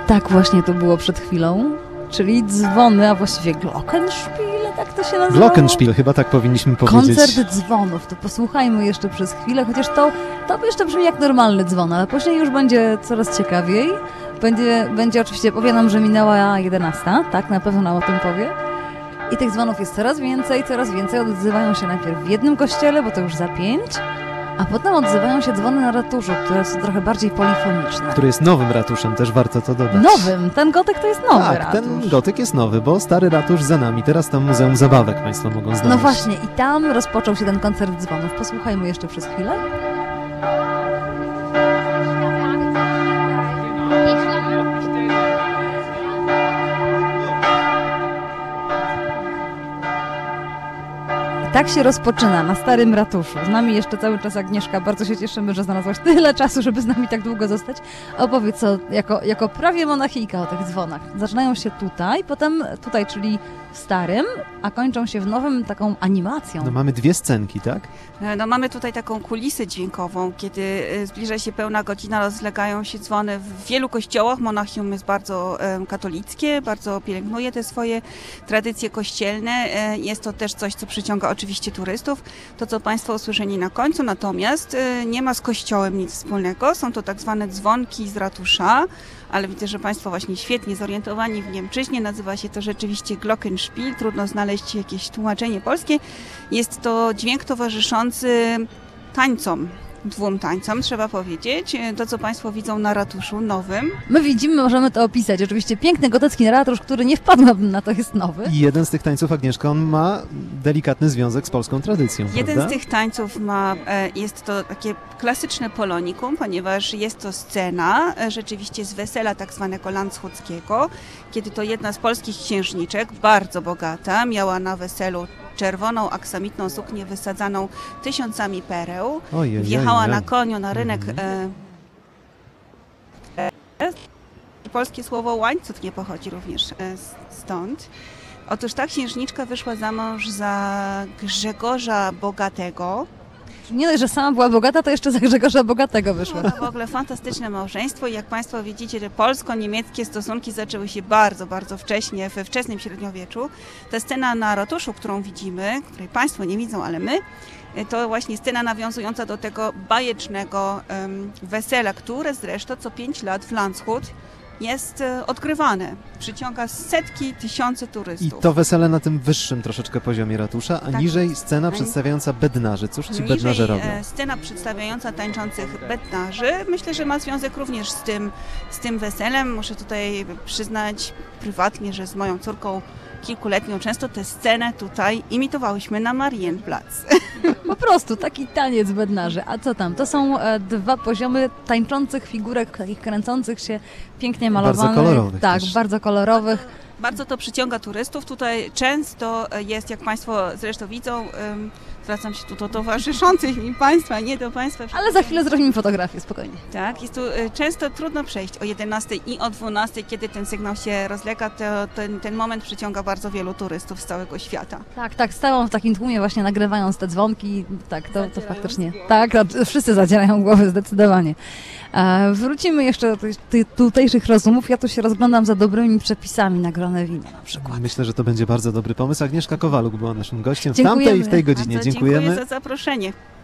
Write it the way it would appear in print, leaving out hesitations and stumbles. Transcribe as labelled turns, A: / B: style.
A: Tak właśnie to było przed chwilą, czyli dzwony, a właściwie glockenspiel, tak to się nazywa.
B: Glockenspiel, chyba tak powinniśmy powiedzieć.
A: Koncert dzwonów, to posłuchajmy jeszcze przez chwilę, chociaż to jeszcze brzmi jak normalny dzwon, ale później już będzie coraz ciekawiej. Będzie oczywiście, powie nam, że minęła 11, tak, na pewno nam o tym powie. I tych dzwonów jest coraz więcej odzywają się najpierw w jednym kościele, bo to już za 5, a potem odzywają się dzwony na ratuszu, które są trochę bardziej polifoniczne.
B: Który jest nowym ratuszem, też warto to dodać.
A: Nowym, ten gotyk to jest nowy
B: tak,
A: ratusz.
B: ten gotyk jest nowy, bo stary ratusz za nami, teraz to Muzeum Zabawek Państwo mogą znaleźć.
A: No właśnie, i tam rozpoczął się ten koncert dzwonów. Posłuchajmy jeszcze przez chwilę. Tak się rozpoczyna na Starym Ratuszu. Z nami jeszcze cały czas Agnieszka. Bardzo się cieszymy, że znalazłaś tyle czasu, żeby z nami tak długo zostać. Opowiedz co, jako prawie monachijka o tych dzwonach. Zaczynają się tutaj, potem tutaj, czyli w Starym, a kończą się w Nowym taką animacją.
B: No mamy 2 scenki, tak?
C: No, mamy tutaj taką kulisę dźwiękową, kiedy zbliża się pełna godzina, rozlegają się dzwony w wielu kościołach. Monachium jest bardzo katolickie, bardzo pielęgnuje te swoje tradycje kościelne. Jest to też coś, co przyciąga oczywiście turystów. To, co Państwo usłyszeli na końcu, natomiast nie ma z kościołem nic wspólnego. Są to tak zwane dzwonki z ratusza, ale widzę, że Państwo właśnie świetnie zorientowani w niemczyźnie. Nazywa się to rzeczywiście glockenspiel. Trudno znaleźć jakieś tłumaczenie polskie. Jest to dźwięk towarzyszący tańcom. 2 tańcom, trzeba powiedzieć. To, co Państwo widzą na ratuszu nowym.
A: My widzimy, możemy to opisać. Oczywiście piękny gotecki ratusz, który nie wpadłabym na to, jest nowy.
B: I jeden z tych tańców, Agnieszka, on ma delikatny związek z polską tradycją,
C: Jeden
B: prawda?
C: z tych tańców jest to takie klasyczne polonikum, ponieważ jest to scena rzeczywiście z wesela tak zwanego landschutzkiego, kiedy to jedna z polskich księżniczek, bardzo bogata, miała na weselu czerwoną aksamitną suknię wysadzaną tysiącami pereł.
B: Ojej,
C: Wjechała na koniu na rynek. Polskie słowo łańcuch nie pochodzi również stąd. Otóż ta księżniczka wyszła za mąż za Grzegorza Bogatego.
A: Nie dość, że sama była bogata, to jeszcze za Grzegorza Bogatego wyszła.
C: No, w ogóle fantastyczne małżeństwo i jak Państwo widzicie, że polsko-niemieckie stosunki zaczęły się bardzo, bardzo wcześnie, we wczesnym średniowieczu. Ta scena na ratuszu, którą widzimy, której Państwo nie widzą, ale my, to właśnie scena nawiązująca do tego bajecznego wesela, które zresztą co 5 lat w Landshut jest odgrywane. Przyciąga setki, tysiące
B: I
C: turystów.
B: to wesele na tym wyższym troszeczkę poziomie ratusza, a
C: Tak.
B: niżej scena przedstawiająca bednarzy. Cóż ci
C: Niżej,
B: bednarze robią?
C: Scena przedstawiająca tańczących bednarzy. Myślę, że ma związek również z tym weselem. Muszę tutaj przyznać prywatnie, że z moją córką kilkuletnią często tę scenę tutaj imitowałyśmy na Marienplatz.
A: Po prostu taki taniec bednarzy. A co tam? To są 2 poziomy tańczących figurek, takich kręcących się, pięknie malowanych.
B: Bardzo kolorowych
A: Tak,
B: też.
A: bardzo kolorowych.
C: Bardzo to przyciąga turystów. Tutaj często jest, jak Państwo zresztą widzą, zwracam się tu do towarzyszących mi Państwa, nie do Państwa.
A: Ale za chwilę zrobimy fotografię, spokojnie.
C: Tak, jest tu często trudno przejść o 11 i o 12, kiedy ten sygnał się rozlega, to ten moment przyciąga bardzo wielu turystów z całego świata.
A: Tak, stałam w takim tłumie właśnie nagrywając te dzwonki. Tak, to faktycznie. Tak, wszyscy zadzierają głowy zdecydowanie. Wrócimy jeszcze do tych tutejszych rozumów. Ja tu się rozglądam za dobrymi przepisami na grone wino na przykład.
B: Myślę, że to będzie bardzo dobry pomysł. Agnieszka Kowaluk była naszym gościem w
A: Dziękujemy.
B: tamtej i w tej godzinie.
C: Bardzo dziękuję za zaproszenie.